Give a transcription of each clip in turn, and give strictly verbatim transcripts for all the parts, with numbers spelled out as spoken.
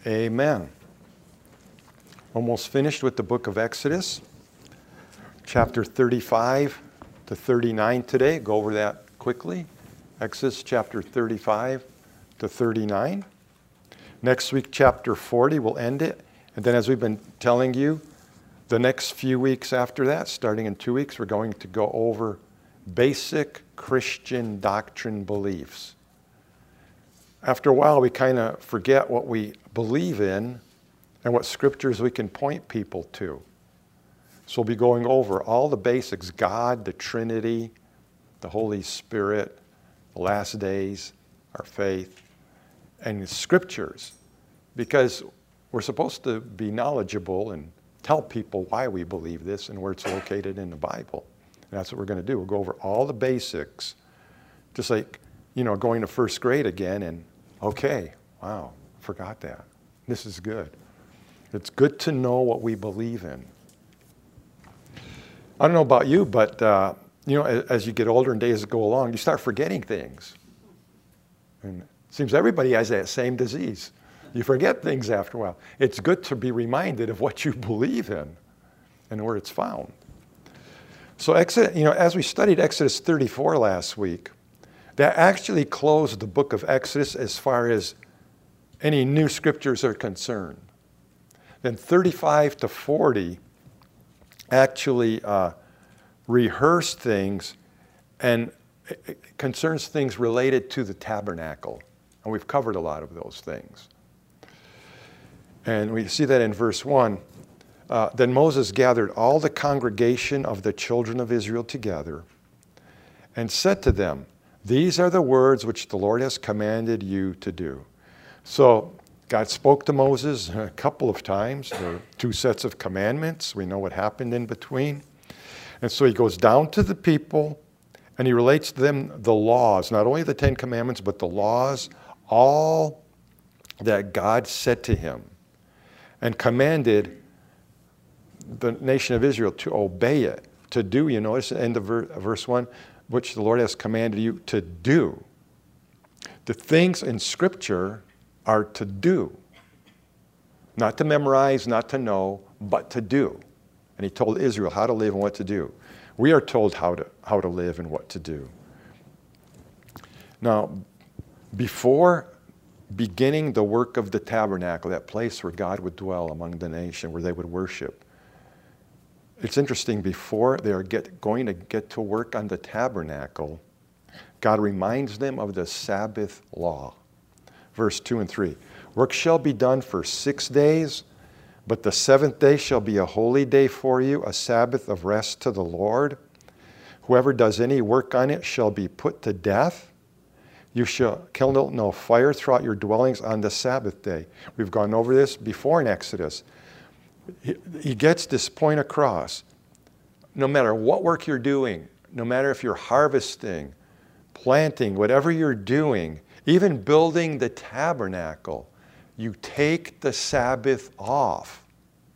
Amen. Almost finished with the book of Exodus, chapter thirty-five to thirty-nine today. Go over that quickly. Exodus chapter thirty-five to thirty-nine. Next week, chapter forty, we'll end it. And then as we've been telling you, the next few weeks after that, starting in two weeks, we're going to go over basic Christian doctrine beliefs. After a while, we kind of forget what we believe in and what scriptures we can point people to. So we'll be going over all the basics: God, the Trinity, the Holy Spirit, the last days, our faith, and the scriptures. Because we're supposed to be knowledgeable and tell people why we believe this and where it's located in the Bible. And that's what we're going to do. We'll go over all the basics, just like, you know, going to first grade again and, okay, wow, forgot that. This is good. It's good to know what we believe in. I don't know about you, but, uh, you know, as, as you get older and days go along, you start forgetting things. And it seems everybody has that same disease. You forget things after a while. It's good to be reminded of what you believe in and where it's found. So, Exodus, you know, as we studied Exodus thirty-four last week, that actually closed the book of Exodus as far as any new scriptures are concerned. Then thirty-five to forty actually uh, rehearsed things and it concerns things related to the tabernacle. And we've covered a lot of those things. And we see that in verse one. Uh, then Moses gathered all the congregation of the children of Israel together and said to them, "These are the words which the Lord has commanded you to do." So God spoke to Moses a couple of times. There were two sets of commandments. We know what happened in between. And so he goes down to the people and he relates to them the laws, not only the Ten Commandments, but the laws, all that God said to him and commanded the nation of Israel to obey it, to do. You notice at the end of verse one, which the Lord has commanded you to do. The things in Scripture are to do. Not to memorize, not to know, but to do. And he told Israel how to live and what to do. We are told how to, how to live and what to do. Now, before beginning the work of the tabernacle, that place where God would dwell among the nation, where they would worship, it's interesting, before they are get, going to get to work on the tabernacle, God reminds them of the Sabbath law. Verse two and three. Work shall be done for six days, but the seventh day shall be a holy day for you, a Sabbath of rest to the Lord. Whoever does any work on it shall be put to death. You shall kindle no fire throughout your dwellings on the Sabbath day. We've gone over this before in Exodus. He gets this point across. No matter what work you're doing, no matter if you're harvesting, planting, whatever you're doing, even building the tabernacle, you take the Sabbath off.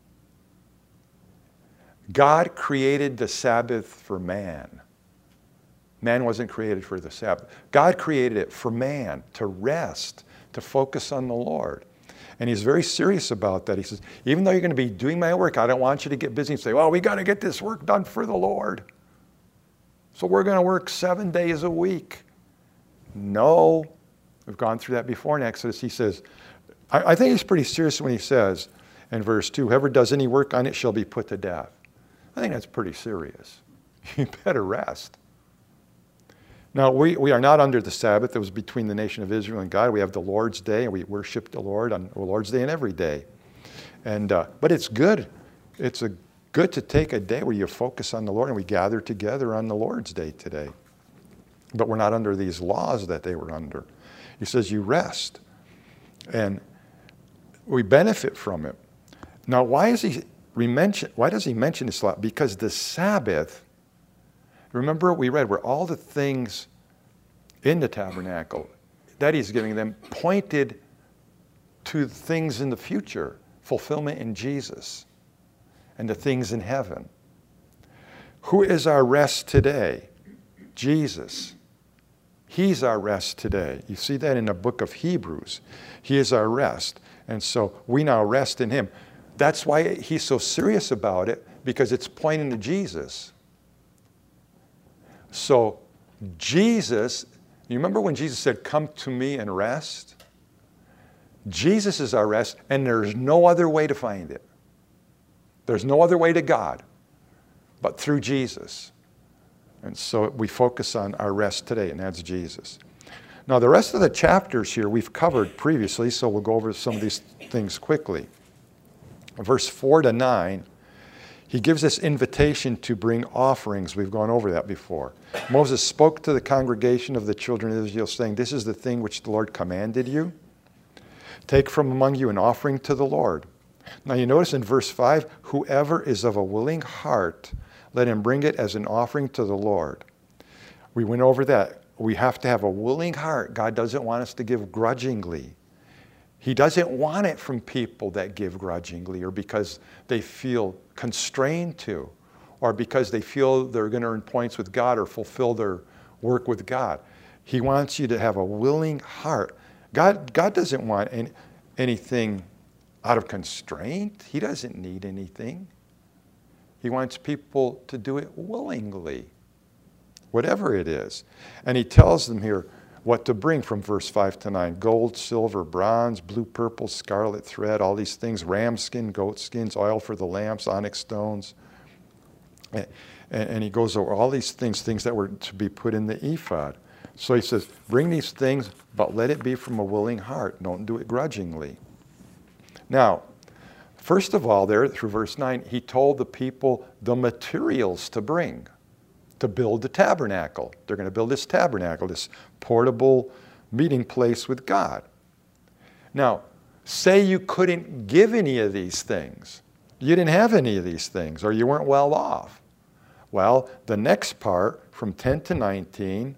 God created the Sabbath for man. Man wasn't created for the Sabbath. God created it for man, to rest, to focus on the Lord. And he's very serious about that. He says, even though you're going to be doing my work, I don't want you to get busy and say, well, we got to get this work done for the Lord. So we're going to work seven days a week. No. We've gone through that before in Exodus. He says, I, I think he's pretty serious when he says in verse two, whoever does any work on it shall be put to death. I think that's pretty serious. You better rest. Now, we, we are not under the Sabbath that was between the nation of Israel and God. We have the Lord's Day, and we worship the Lord on the Lord's Day and every day. And uh, but it's good. It's a good to take a day where you focus on the Lord, and we gather together on the Lord's Day today. But we're not under these laws that they were under. He says you rest, and we benefit from it. Now, why is he mention? Why does he mention this a lot? Because the Sabbath. Remember we read where all the things in the tabernacle that he's giving them pointed to things in the future, fulfillment in Jesus, and the things in heaven. Who is our rest today? Jesus. He's our rest today. You see that in the book of Hebrews. He is our rest. And so we now rest in him. That's why he's so serious about it, because it's pointing to Jesus. So Jesus, you remember when Jesus said, come to me and rest? Jesus is our rest, and there's no other way to find it. There's no other way to God but through Jesus. And so we focus on our rest today, and that's Jesus. Now, the rest of the chapters here we've covered previously, so we'll go over some of these things quickly. Verse four to nine, he gives this invitation to bring offerings. We've gone over that before. Moses spoke to the congregation of the children of Israel, saying, this is the thing which the Lord commanded you. Take from among you an offering to the Lord. Now you notice in verse five, whoever is of a willing heart, let him bring it as an offering to the Lord. We went over that. We have to have a willing heart. God doesn't want us to give grudgingly. He doesn't want it from people that give grudgingly or because they feel constrained to or because they feel they're going to earn points with God or fulfill their work with God. He wants you to have a willing heart. God, God doesn't want any, anything out of constraint. He doesn't need anything. He wants people to do it willingly, whatever it is. And he tells them here what to bring from verse five to nine. Gold, silver, bronze, blue, purple, scarlet thread, all these things, ram skin, goat skins, oil for the lamps, onyx stones. And, and he goes over all these things, things that were to be put in the ephod. So he says, bring these things, but let it be from a willing heart. Don't do it grudgingly. Now, first of all, there through verse nine, he told the people the materials to bring to build the tabernacle. They're going to build this tabernacle, this portable meeting place with God. Now, say you couldn't give any of these things. You didn't have any of these things, or you weren't well off. Well, the next part, from ten to nineteen,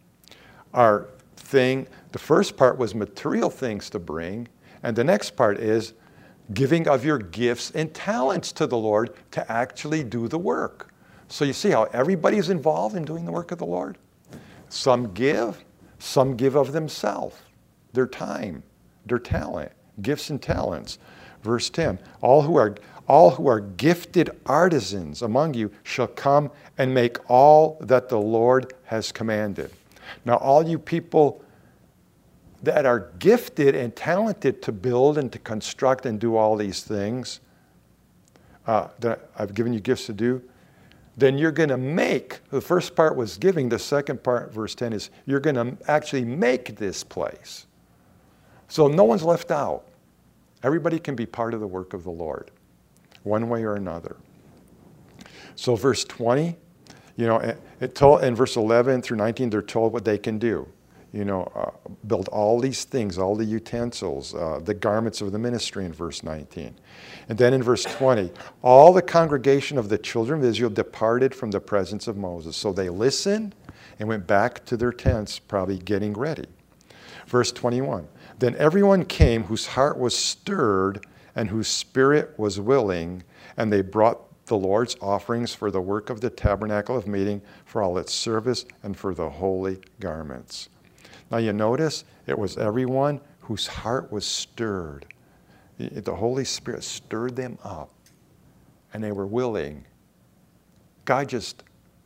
our thing, the first part was material things to bring, and the next part is giving of your gifts and talents to the Lord to actually do the work. So you see how everybody's involved in doing the work of the Lord? Some give, some give of themselves, their time, their talent, gifts and talents. Verse ten, all who are all who are gifted artisans among you shall come and make all that the Lord has commanded. Now all you people that are gifted and talented to build and to construct and do all these things uh, that I've given you gifts to do, then you're going to make, the first part was giving, the second part, verse ten, is you're going to actually make this place. So no one's left out. Everybody can be part of the work of the Lord, one way or another. So verse twenty, you know, it, it told, in verse eleven through nineteen, they're told what they can do. You know, uh, build all these things, all the utensils, uh, the garments of the ministry in verse nineteen. And then in verse twenty, all the congregation of the children of Israel departed from the presence of Moses. So they listened and went back to their tents, probably getting ready. Verse twenty-one, then everyone came whose heart was stirred and whose spirit was willing, and they brought the Lord's offerings for the work of the tabernacle of meeting, for all its service, and for the holy garments. Now you notice it was everyone whose heart was stirred. The Holy Spirit stirred them up, and they were willing. God just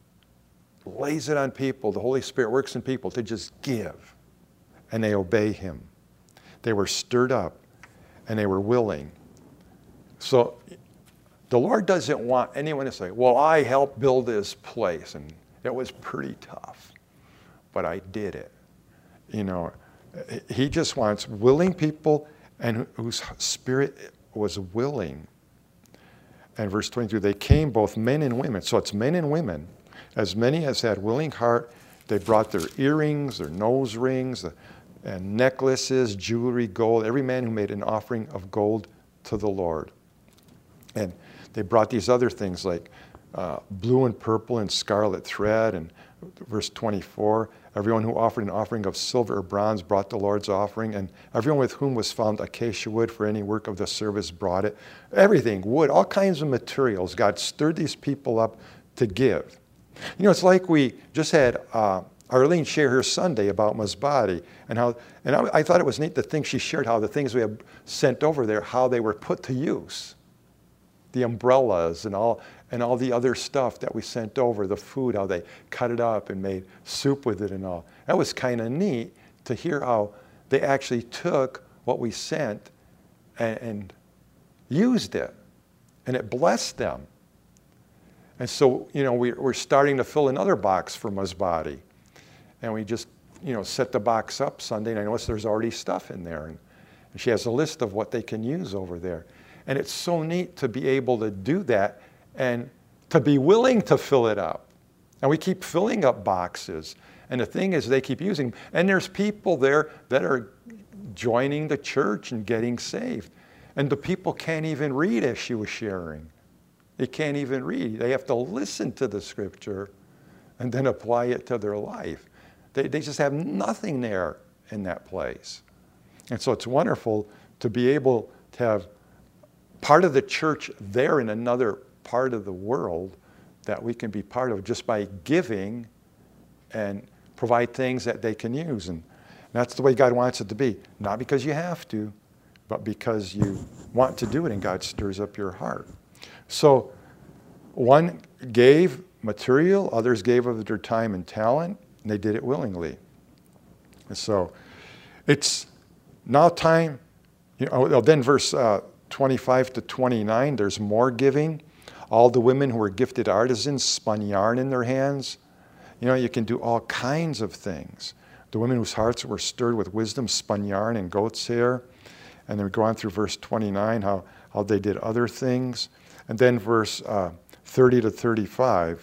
lays it on people. The Holy Spirit works in people to just give, and they obey Him. They were stirred up, and they were willing. So the Lord doesn't want anyone to say, well, I helped build this place, and it was pretty tough, but I did it. You know, He just wants willing people and whose spirit was willing. And verse twenty-two, they came both men and women. So it's men and women. As many as had willing heart, they brought their earrings, their nose rings, and necklaces, jewelry, gold, every man who made an offering of gold to the Lord. And they brought these other things like uh, blue and purple and scarlet thread. And verse twenty-four, everyone who offered an offering of silver or bronze brought the Lord's offering, and everyone with whom was found acacia wood for any work of the service brought it. Everything, wood, all kinds of materials. God stirred these people up to give. You know, it's like we just had uh, Arlene shared her Sunday about Masbate and how, and I, I thought it was neat the things she shared, how the things we have sent over there, how they were put to use. The umbrellas and all, and all the other stuff that we sent over, the food, how they cut it up and made soup with it and all. That was kind of neat to hear how they actually took what we sent and, and used it, and it blessed them. And so, you know, we, we're starting to fill another box for Masbate. And we just, you know, set the box up Sunday, and I noticed there's already stuff in there. And, and she has a list of what they can use over there. And it's so neat to be able to do that and to be willing to fill it up. And we keep filling up boxes. And the thing is, they keep using them. And there's people there that are joining the church and getting saved. And the people can't even read, as she was sharing. They can't even read. They have to listen to the scripture and then apply it to their life. They, they just have nothing there in that place. And so it's wonderful to be able to have part of the church there in another part of the world that we can be part of just by giving and provide things that they can use. And that's the way God wants it to be. Not because you have to, but because you want to do it and God stirs up your heart. So one gave material, others gave of their time and talent, and they did it willingly. And so it's now time, you know, then verse uh, twenty-five to twenty-nine, there's more giving. All the women who were gifted artisans spun yarn in their hands. You know, you can do all kinds of things. The women whose hearts were stirred with wisdom spun yarn and goat's hair. And then we go on through verse twenty-nine, how, how they did other things. And then verse uh, thirty to thirty-five,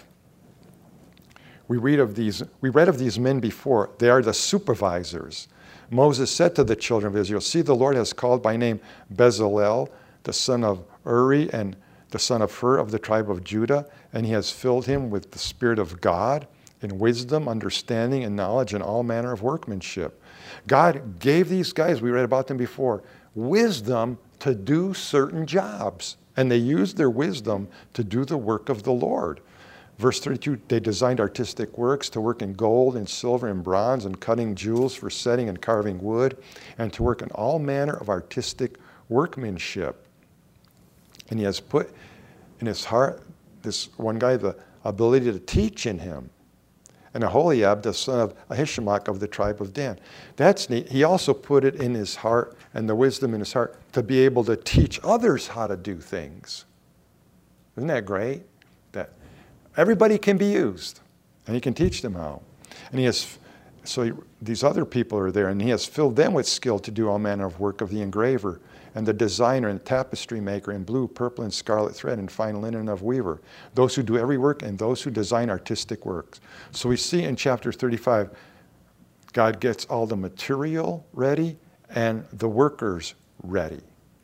we read of these, we read of these men before. They are the supervisors. Moses said to the children of Israel, see, the Lord has called by name Bezalel, the son of Uri, and the son of Hur of the tribe of Judah, and he has filled him with the Spirit of God in wisdom, understanding, and knowledge, and all manner of workmanship. God gave these guys, we read about them before, wisdom to do certain jobs. And they used their wisdom to do the work of the Lord. Verse thirty-two, they designed artistic works to work in gold and silver and bronze and cutting jewels for setting and carving wood, and to work in all manner of artistic workmanship. And he has put in his heart, this one guy, the ability to teach in him. And Aholiab, the son of Ahisamach of the tribe of Dan. That's neat. He also put it in his heart and the wisdom in his heart to be able to teach others how to do things. Isn't that great? That everybody can be used, and he can teach them how. And he has, so he, these other people are there, and he has filled them with skill to do all manner of work of the engraver, and the designer and tapestry maker in blue, purple, and scarlet thread, and fine linen of weaver. Those who do every work, and those who design artistic works. So we see in chapter thirty-five, God gets all the material ready and the workers ready.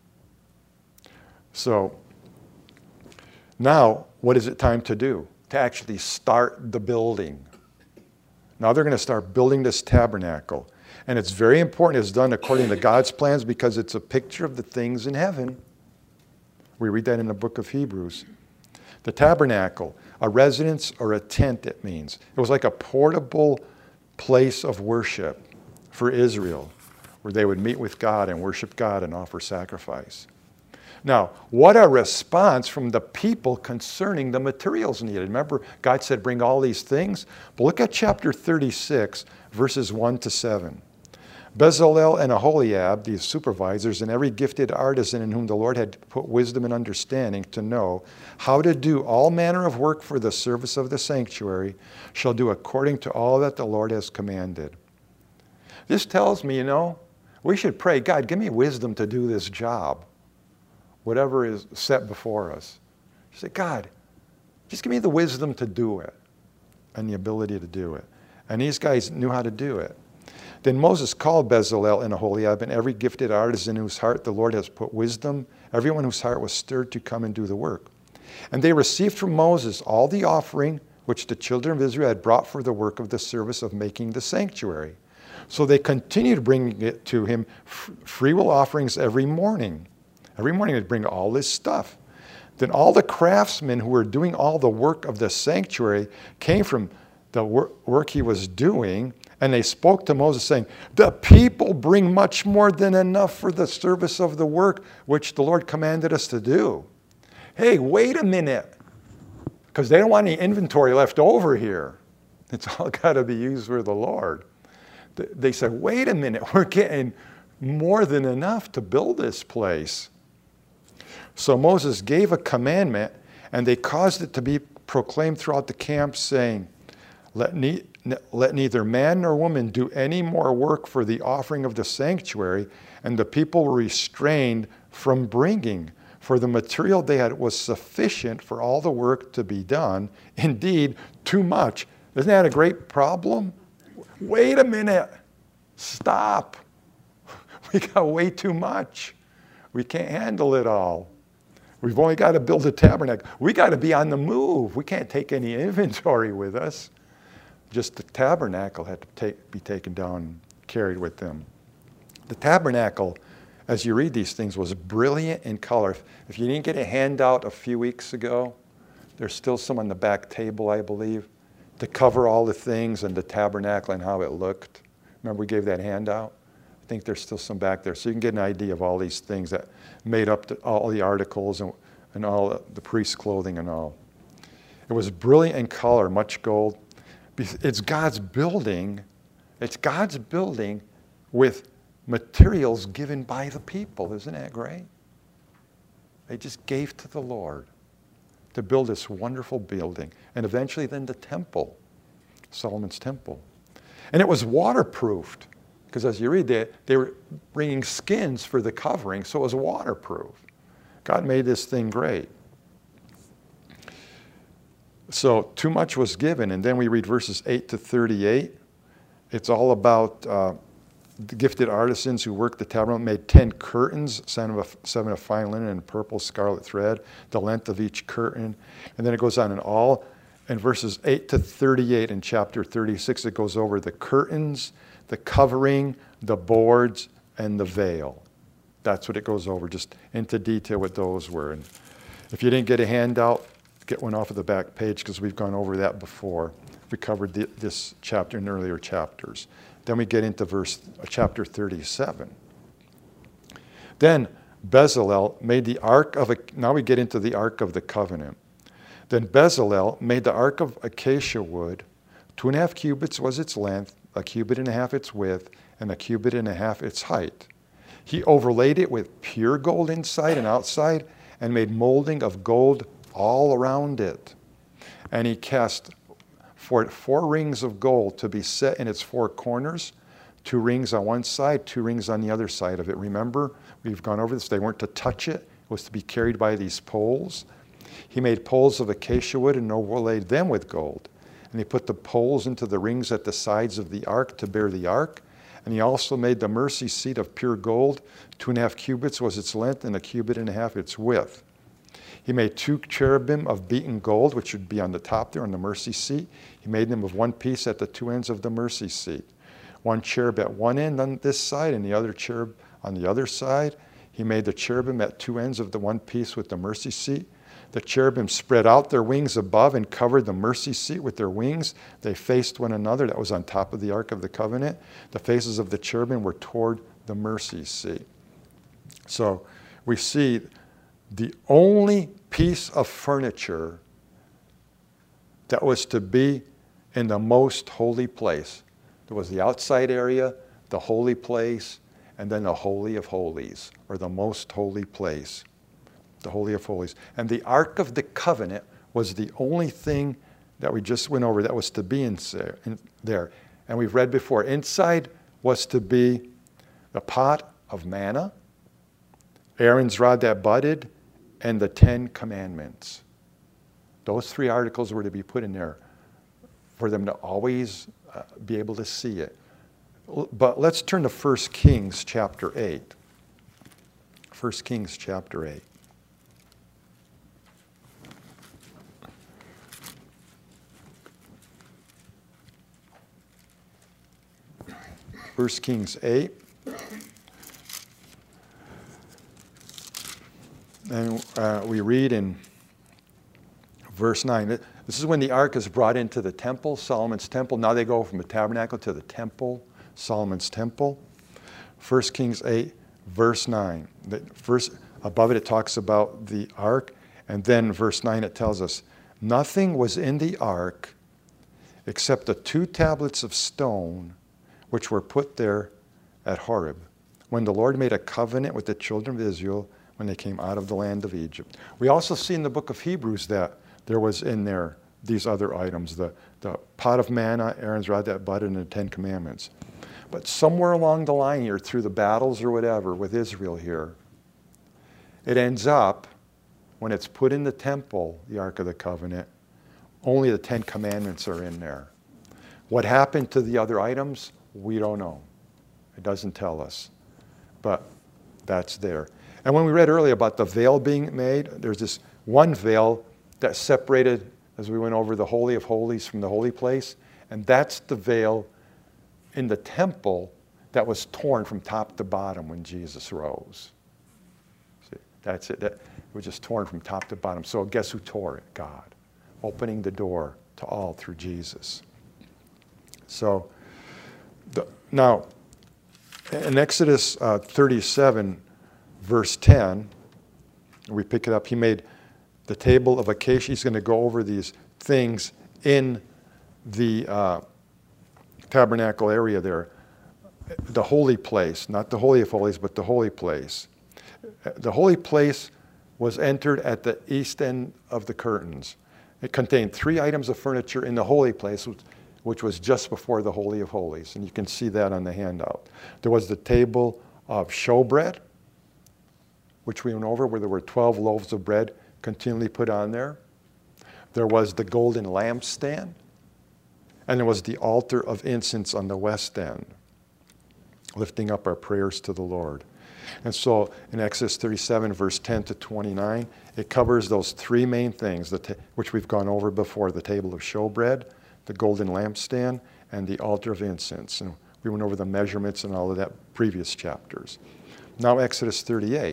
So now, what is it time to do? To actually start the building. Now they're going to start building this tabernacle. And it's very important it's done according to God's plans because it's a picture of the things in heaven. We read that in the book of Hebrews. The tabernacle, a residence or a tent, it means. It was like a portable place of worship for Israel, where they would meet with God and worship God and offer sacrifice. Now, what a response from the people concerning the materials needed. Remember, God said, bring all these things. But look at chapter thirty-six, verses one to seven. Bezalel and Aholiab, these supervisors, and every gifted artisan in whom the Lord had put wisdom and understanding to know how to do all manner of work for the service of the sanctuary, shall do according to all that the Lord has commanded. This tells me, you know, we should pray, God, give me wisdom to do this job, whatever is set before us. You say, God, just give me the wisdom to do it and the ability to do it. And these guys knew how to do it. Then Moses called Bezalel and Aholiab and every gifted artisan whose heart the Lord has put wisdom, everyone whose heart was stirred to come and do the work. And they received from Moses all the offering which the children of Israel had brought for the work of the service of making the sanctuary. So they continued bringing it to him freewill offerings every morning. Every morning they'd bring all this stuff. Then all the craftsmen who were doing all the work of the sanctuary came from the wor- work he was doing, and they spoke to Moses saying, the people bring much more than enough for the service of the work which the Lord commanded us to do. Hey, wait a minute, because they don't want any inventory left over here. It's all got to be used for the Lord. They said, wait a minute, we're getting more than enough to build this place. So Moses gave a commandment, and they caused it to be proclaimed throughout the camp, saying, let, ne- let neither man nor woman do any more work for the offering of the sanctuary, and the people were restrained from bringing, for the material they had was sufficient for all the work to be done, indeed, too much. Isn't that a great problem? Wait a minute. Stop. We got way too much. We can't handle it all. We've only got to build a tabernacle. We got to be on the move. We can't take any inventory with us. Just the tabernacle had to take, be taken down and carried with them. The tabernacle, as you read these things, was brilliant in color. If you didn't get a handout a few weeks ago, there's still some on the back table, I believe, to cover all the things and the tabernacle and how it looked. Remember we gave that handout? I think there's still some back there. So you can get an idea of all these things that made up the, all the articles and, and all the priest's clothing and all. It was brilliant in color, much gold. It's God's building. It's God's building with materials given by the people. Isn't that great? They just gave to the Lord to build this wonderful building. And eventually then the temple, Solomon's temple. And it was waterproofed, because as you read, they, they were bringing skins for the covering, so it was waterproof. God made this thing great. So too much was given, and then we read verses eight to thirty-eight. It's all about uh, the gifted artisans who worked the tabernacle, made ten curtains, seven of, seven of fine linen and purple scarlet thread, the length of each curtain. And then it goes on in all. In verses eight to thirty-eight in chapter thirty-six, it goes over the curtains, the covering, the boards, and the veil. That's what it goes over, just into detail what those were. And if you didn't get a handout, get one off of the back page, because we've gone over that before. We covered the, this chapter in earlier chapters. Then we get into verse uh, chapter thirty-seven. Then Bezalel made the ark of, a, now we get into the ark of the covenant. Then Bezalel made the ark of acacia wood. Two and a half cubits was its length, a cubit and a half its width, and a cubit and a half its height. He overlaid it with pure gold inside and outside, and made molding of gold all around it. And he cast for it four rings of gold to be set in its four corners, two rings on one side, two rings on the other side of it. Remember, we've gone over this. They weren't to touch it. It was to be carried by these poles. He made poles of acacia wood and overlaid them with gold. And he put the poles into the rings at the sides of the ark to bear the ark. And he also made the mercy seat of pure gold. Two and a half cubits was its length, and a cubit and a half its width. He made two cherubim of beaten gold, which would be on the top there on the mercy seat. He made them of one piece at the two ends of the mercy seat. One cherub at one end on this side, and the other cherub on the other side. He made the cherubim at two ends of the one piece with the mercy seat. The cherubim spread out their wings above and covered the mercy seat with their wings. They faced one another. That was on top of the Ark of the Covenant. The faces of the cherubim were toward the mercy seat. So we see the only piece of furniture that was to be in the most holy place. There was the outside area, the holy place, and then the Holy of Holies, or the most holy place. The Holy of Holies. And the Ark of the Covenant was the only thing that we just went over that was to be in there. And we've read before, inside was to be the pot of manna, Aaron's rod that budded, and the Ten Commandments. Those three articles were to be put in there for them to always uh, be able to see it. But let's turn to First Kings chapter eight. First Kings chapter eight. First Kings eight. And uh, we read in verse nine. This is when the ark is brought into the temple, Solomon's temple. Now they go from the tabernacle to the temple, Solomon's temple. First Kings eight, verse nine. The first, above it, it talks about the ark. And then verse nine, it tells us, nothing was in the ark except the two tablets of stone which were put there at Horeb, when the Lord made a covenant with the children of Israel when they came out of the land of Egypt. We also see in the book of Hebrews that there was in there these other items, the, the pot of manna, Aaron's rod that budded, and the Ten Commandments. But somewhere along the line here, through the battles or whatever with Israel here, it ends up, when it's put in the temple, the Ark of the Covenant, only the Ten Commandments are in there. What happened to the other items, we don't know. It doesn't tell us. But that's there. And when we read earlier about the veil being made, there's this one veil that separated, as we went over, the Holy of Holies from the holy place. And that's the veil in the temple that was torn from top to bottom when Jesus rose. See, that's it. That, it was just torn from top to bottom. So guess who tore it? God. Opening the door to all through Jesus. So, the, now, in Exodus uh, thirty-seven, verse ten, we pick it up. He made the table of acacia. He's going to go over these things in the uh, tabernacle area there. The holy place, not the Holy of Holies, but the holy place. The holy place was entered at the east end of the curtains. It contained three items of furniture in the holy place, which, which was just before the Holy of Holies. And you can see that on the handout. There was the table of showbread, which we went over, where there were twelve loaves of bread continually put on there. There was the golden lampstand. And there was the altar of incense on the west end, lifting up our prayers to the Lord. And so in Exodus thirty-seven, verse ten to twenty-nine, it covers those three main things, the ta- which we've gone over before, the table of showbread, the golden lampstand, and the altar of incense. And we went over the measurements and all of that previous chapters. Now Exodus thirty-eight.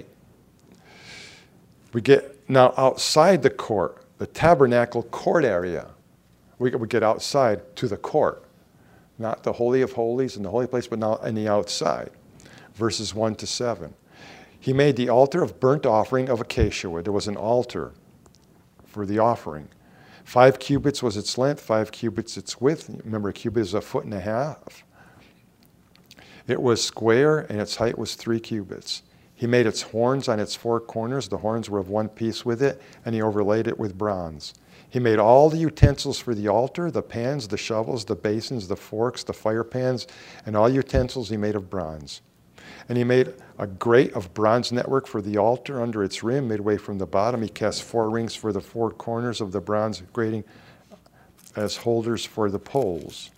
We get now outside the court, the tabernacle court area. We, we get outside to the court. Not the Holy of Holies and the holy place, but now in the outside. Verses one to seven. He made the altar of burnt offering of acacia wood. There was an altar for the offering. Five cubits was its length, five cubits its width. Remember, a cubit is a foot and a half. It was square, and its height was three cubits. He made its horns on its four corners. The horns were of one piece with it, and he overlaid it with bronze. He made all the utensils for the altar, the pans, the shovels, the basins, the forks, the fire pans, and all utensils he made of bronze. And he made a grate of bronze network for the altar under its rim, midway from the bottom. He cast four rings for the four corners of the bronze grating as holders for the poles.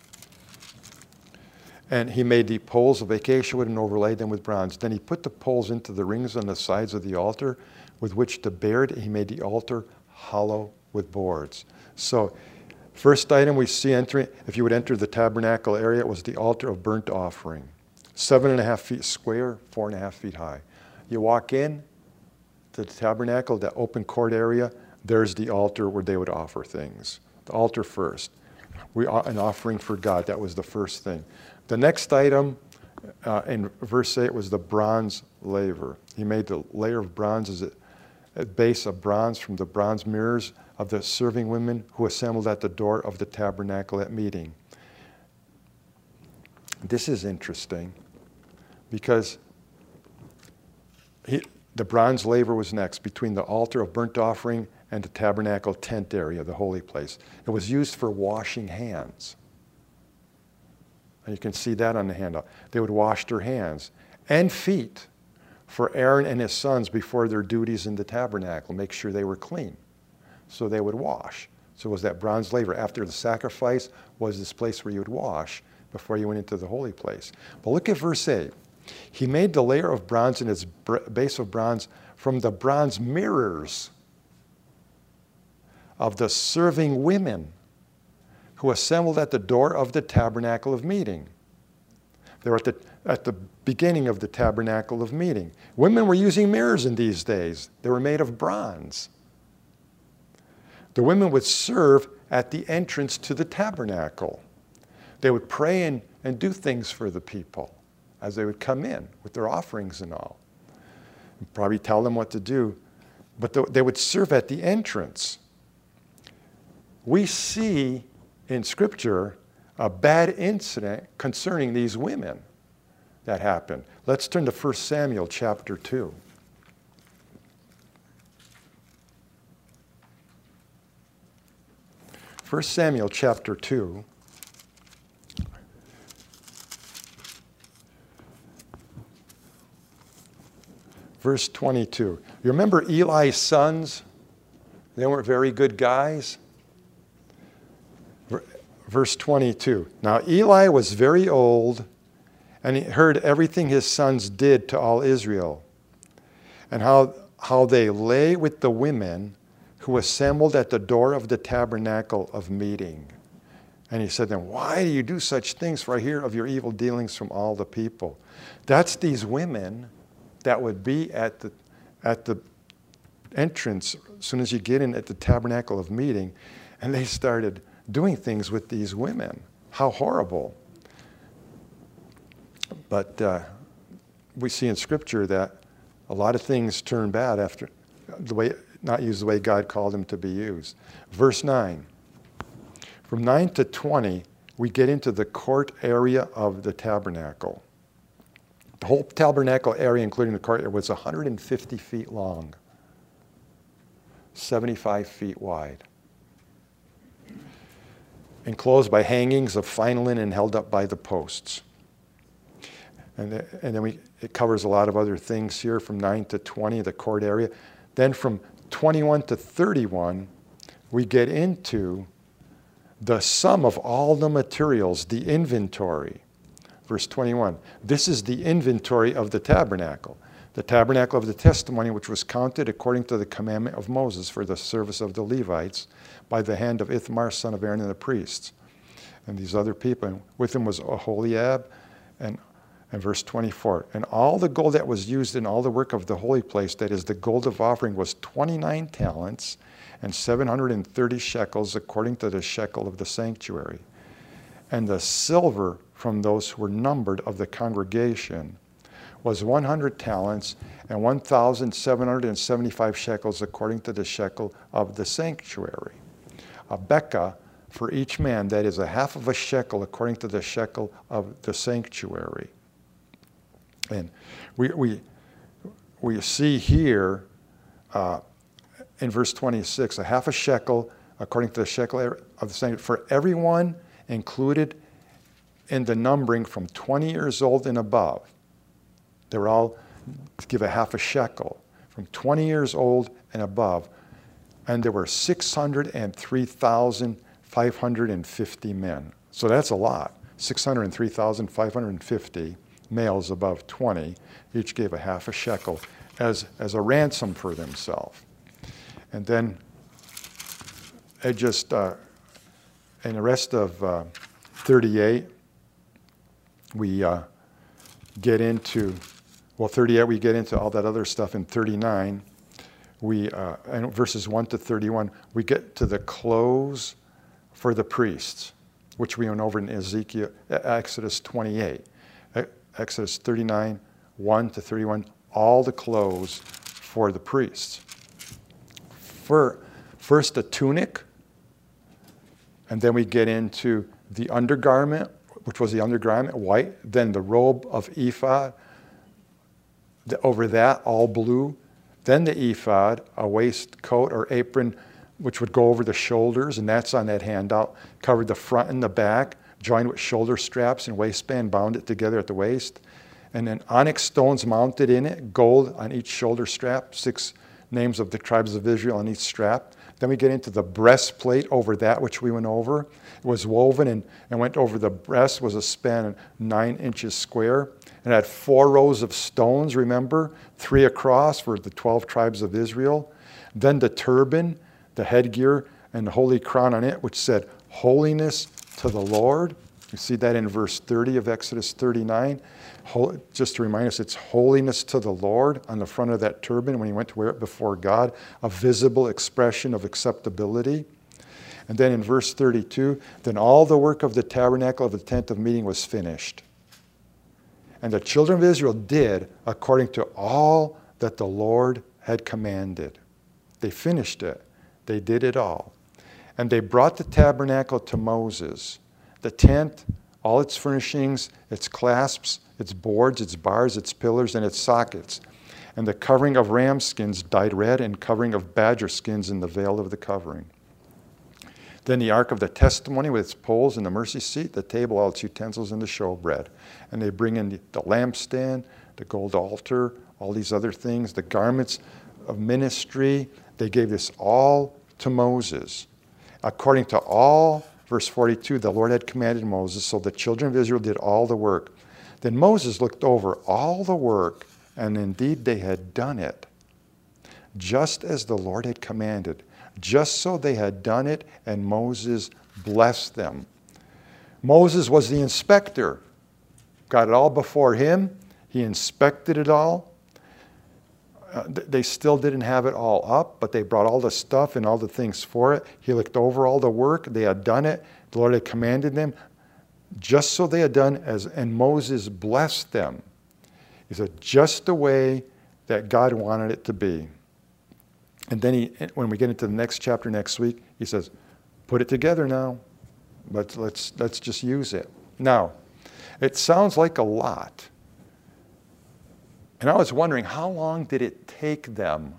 And he made the poles of acacia wood and overlaid them with bronze. Then he put the poles into the rings on the sides of the altar with which to bear it. He made the altar hollow with boards. So, first item we see entering, if you would enter the tabernacle area, it was the altar of burnt offering. Seven and a half feet square, four and a half feet high. You walk in to the tabernacle, that open court area, there's the altar where they would offer things. The altar first. We an offering for God, that was the first thing. The next item uh, in verse eight was the bronze laver. He made the layer of bronze as a, a base of bronze from the bronze mirrors of the serving women who assembled at the door of the tabernacle at meeting. This is interesting because he, the bronze laver was next between the altar of burnt offering and the tabernacle tent area, the holy place. It was used for washing hands. And you can see that on the handout. They would wash their hands and feet for Aaron and his sons before their duties in the tabernacle, make sure they were clean. So they would wash. So it was that bronze laver. After the sacrifice was this place where you would wash before you went into the holy place. But look at verse eight. He made the layer of bronze and its base of bronze from the bronze mirrors of the serving women who assembled at the door of the tabernacle of meeting. They were at the, at the beginning of the tabernacle of meeting. Women were using mirrors in these days. They were made of bronze. The women would serve at the entrance to the tabernacle. They would pray and, and do things for the people as they would come in with their offerings and all. And probably tell them what to do. But the, they would serve at the entrance. We see in Scripture a bad incident concerning these women that happened. Let's turn to First Samuel chapter two. First Samuel chapter two. Verse twenty-two. You remember Eli's sons? They weren't very good guys. Verse twenty-two. Now Eli was very old, and he heard everything his sons did to all Israel, and how, how they lay with the women who assembled at the door of the tabernacle of meeting. And he said to them, why do you do such things? For I hear of your evil dealings from all the people. That's these women that would be at the, at the entrance as soon as you get in at the tabernacle of meeting. And they started doing things with these women. How horrible. But uh, we see in Scripture that a lot of things turn bad after the way, not used the way God called them to be used. Verse nine. From nine to twenty, we get into the court area of the tabernacle. The whole tabernacle area, including the court area, was one hundred fifty feet long, seventy-five feet wide, enclosed by hangings of fine linen held up by the posts. And, the, and then we, it covers a lot of other things here from nine to twenty, the court area. Then from twenty-one to thirty-one, we get into the sum of all the materials, the inventory. Verse twenty-one, this is the inventory of the tabernacle, the tabernacle of the testimony, which was counted according to the commandment of Moses for the service of the Levites by the hand of Ithamar, son of Aaron, and the priests. And these other people, and with him was Aholiab, and And verse twenty-four, and all the gold that was used in all the work of the holy place, that is the gold of offering, was twenty-nine talents and seven hundred thirty shekels according to the shekel of the sanctuary. And the silver from those who were numbered of the congregation was one hundred talents and one thousand seven hundred seventy-five shekels according to the shekel of the sanctuary. A bekah for each man, that is a half of a shekel according to the shekel of the sanctuary. And we, we, we see here uh, in verse twenty-six, a half a shekel according to the shekel of the sanctuary for everyone included in the numbering from twenty years old and above. They were all to give a half a shekel from twenty years old and above. And there were six hundred three thousand five hundred fifty men. So that's a lot, six hundred three thousand five hundred fifty. Males above twenty, each gave a half a shekel as, as a ransom for themselves. And then it just, uh, in the rest of uh, thirty-eight, we uh, get into, well, thirty-eight, we get into all that other stuff. In thirty-nine, we, uh, and verses one to thirty-one, we get to the clothes for the priests, which we went over in Ezekiel, Exodus twenty-eight. Exodus thirty-nine, one to thirty-one, all the clothes for the priests. For, first a tunic, and then we get into the undergarment, which was the undergarment, white, then the robe of ephod, the, over that, all blue, then the ephod, a waistcoat or apron, which would go over the shoulders, and that's on that handout, covered the front and the back, joined with shoulder straps and waistband, bound it together at the waist. And then onyx stones mounted in it, gold on each shoulder strap, six names of the tribes of Israel on each strap. Then we get into the breastplate over that, which we went over. It was woven and, and went over the breast, was a span nine inches square. And it had four rows of stones, remember? Three across for the twelve tribes of Israel. Then the turban, the headgear, and the holy crown on it, which said, Holiness to the Lord. You see that in verse thirty of Exodus thirty-nine. Just to remind us, it's holiness to the Lord on the front of that turban when he went to wear it before God, a visible expression of acceptability. And then in verse thirty-two, then all the work of the tabernacle of the tent of meeting was finished. And the children of Israel did according to all that the Lord had commanded. They finished it. They did it all. And they brought the tabernacle to Moses, the tent, all its furnishings, its clasps, its boards, its bars, its pillars, and its sockets, and the covering of ram skins dyed red, and covering of badger skins in the veil of the covering. Then the ark of the testimony with its poles and the mercy seat, the table, all its utensils, and the showbread. And they bring in the, the lampstand, the gold altar, all these other things, the garments of ministry. They gave this all to Moses. According to all, verse forty-two, the Lord had commanded Moses, so the children of Israel did all the work. Then Moses looked over all the work, and indeed they had done it, just as the Lord had commanded. Just so they had done it, and Moses blessed them. Moses was the inspector. Got it all before him. He inspected it all. Uh, they still didn't have it all up, but they brought all the stuff and all the things for it. He looked over all the work. They had done it. The Lord had commanded them, just so they had done as, and Moses blessed them. He said, just the way that God wanted it to be. And then he, when we get into the next chapter next week, he says, put it together now. But let's, let's just use it. Now, it sounds like a lot. And I was wondering, how long did it take them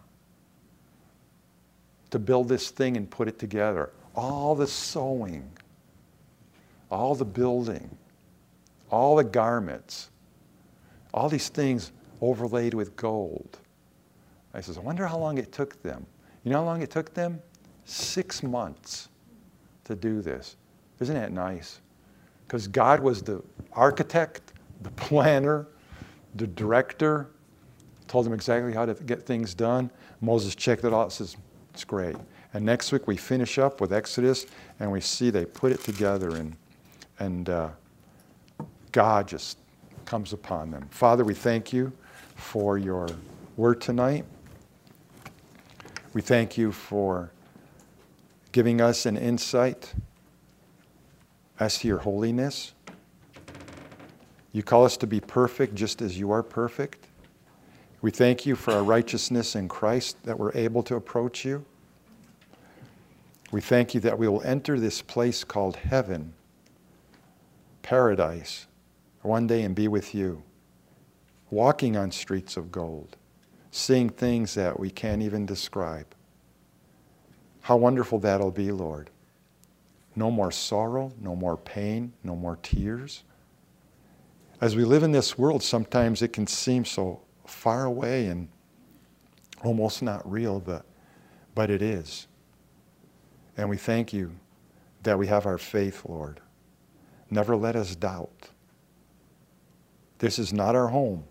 to build this thing and put it together? All the sewing, all the building, all the garments, all these things overlaid with gold. I says, I wonder how long it took them. You know how long it took them? Six months to do this. Isn't that nice? Because God was the architect, the planner, the director, told them exactly how to get things done. Moses checked it out and says, it's great. And next week we finish up with Exodus, and we see they put it together, and, and uh, God just comes upon them. Father, we thank you for your word tonight. We thank you for giving us an insight as to your holiness. You call us to be perfect just as you are perfect. We thank you for our righteousness in Christ, that we're able to approach you. We thank you that we will enter this place called heaven, paradise, one day and be with you, walking on streets of gold, seeing things that we can't even describe. How wonderful that'll be, Lord. No more sorrow, no more pain, no more tears. As we live in this world, sometimes it can seem so far away and almost not real, but, but it is. And we thank you that we have our faith, Lord. Never let us doubt. This is not our home.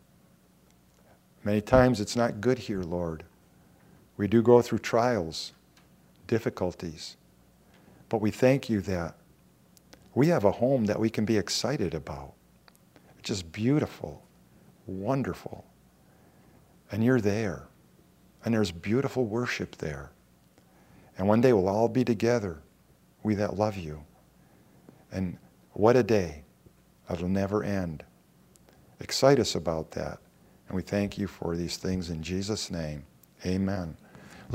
Many times it's not good here, Lord. We do go through trials, difficulties. But we thank you that we have a home that we can be excited about. It's just beautiful, wonderful. And you're there. And there's beautiful worship there. And one day we'll all be together, we that love you. And what a day. It'll never end. Excite us about that. And we thank you for these things in Jesus' name. Amen.